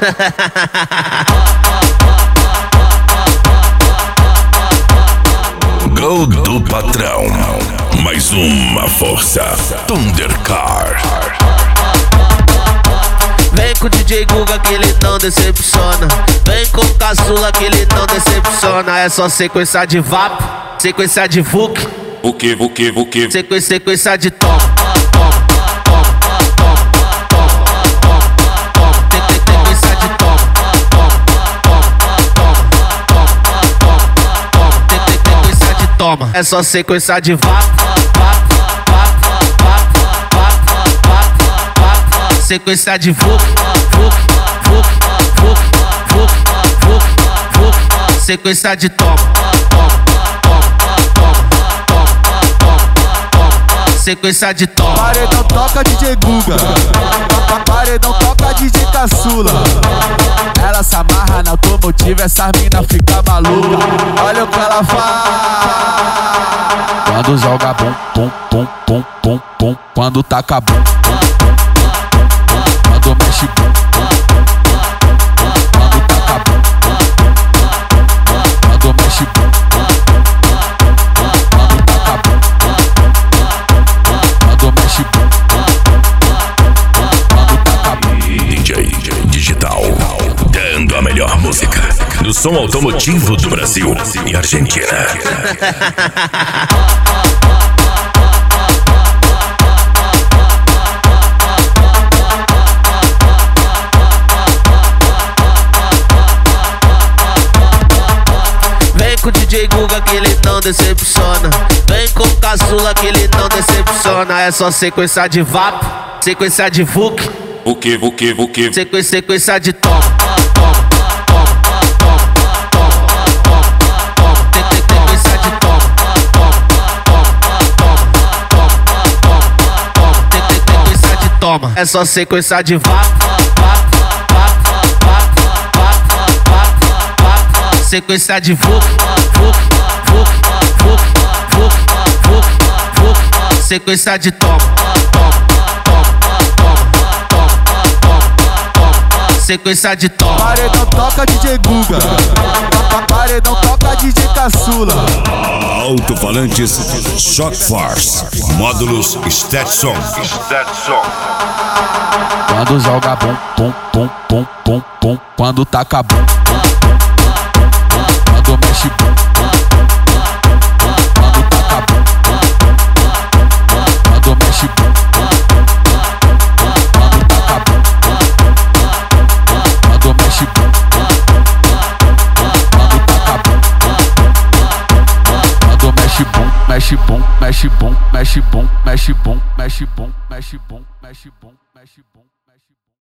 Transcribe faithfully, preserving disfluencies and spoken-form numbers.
Gol do patrão. Mais uma força. Thundercar. Vem com o D J Guga que ele não decepciona. Vem com o caçula que ele não decepciona. É só sequência de vapo, sequência de vuk, Vuki, vuki, vuki. sequência, sequência de toma, sequência de toma, sequência de toma. É só sequência de vapo, sequência de vuk, vuk, vuk, vuk, vuk, vuk, vuk, sequência de toma, sequência de toma. Paredão toca D J Guga, paredão toca D J Caçula. Ela se amarra na automotiva, essas mina fica maluca. Olha o que ela faz quando joga bum, pum, pum, pum, pum, pum. Quando taca bum, pum, pum, pum, pum. Quando mexe bum, pum, pum, pum, pum. Quando taca bum, pum, pum, pum, pum. Quando mexe bum, pum, pum, pum, pum. Quando taca bum, pum, pum, pum, pum. Quando mexe bum, pum, pum, pum, pum. Quando taca bum. D J Digital, dando a melhor música do som automotivo do Brasil e Argentina. Vem com o D J Guga que ele não decepciona. Vem com o caçula que ele não decepciona. É só sequência de vapo, sequência de vuk, Vuki, vuki, vuki. sequência, sequência de toma, sequência de toma, sequência de toma. É só sequência de vapo, sequência de vuk, vuk, vuk, vuk, vuk, vuk, vuk, sequência de toma, sequência de toma. Paredão toca D J Guga, paredão toca D J Caçula. Alto-falantes Shock Force, módulos Stetson. Quando joga bum, pum, pum, pum, pum, pum. Quando taca bum, pum, pum, pum, pum. Quando mexe bum, pum, pum, pum, pum. Quando taca bum, pum, pum, pum, pum. Quando mexe bum, pum, pum, pum, pum. Quando taca bum, pum, pum, pum, pum. Quando mexe bum, pum, pum, pum, pum. Quando taca bum, pum, pum, pum, pum. Quando mexe bum, mexe bum, mexe bum, mexe bum, mexe bum, mexe bum, mexe bum, mexe bum, mexe bum.